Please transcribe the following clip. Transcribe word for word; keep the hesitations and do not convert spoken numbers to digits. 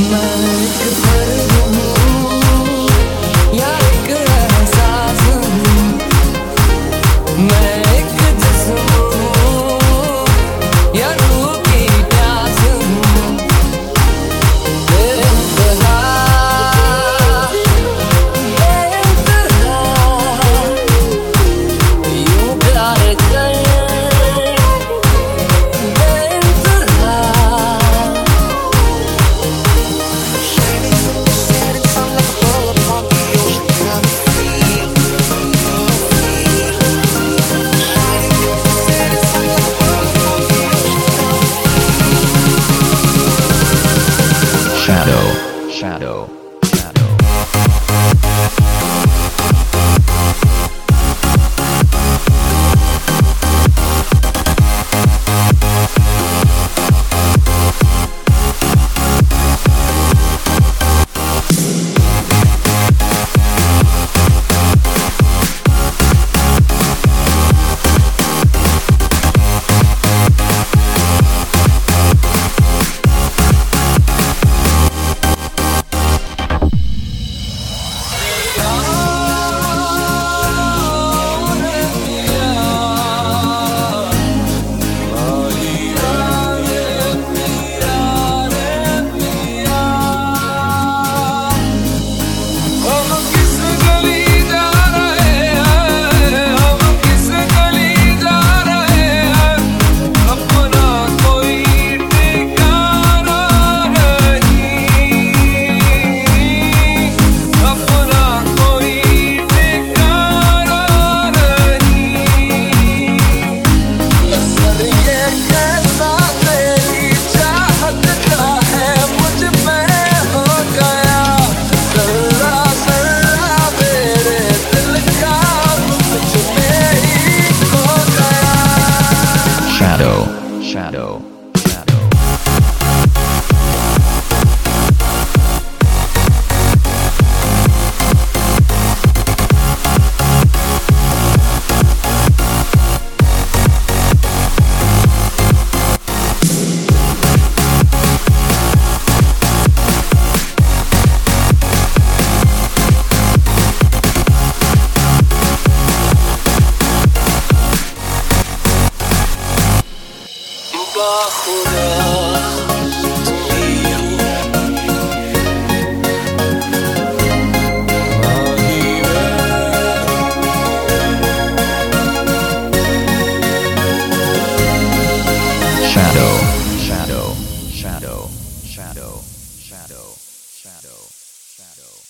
मैं एक फर्द हूँ या एक एहसास हूँ, मैं एक जिस्म हूँ या रूह की प्यास हूँ। बेइंतहा बेइंतहा यूं प्यार कर Shadow, shadow, shadow. Shadow, shadow, shadow. Shadow, shadow, shadow, shadow, shadow, shadow, shadow.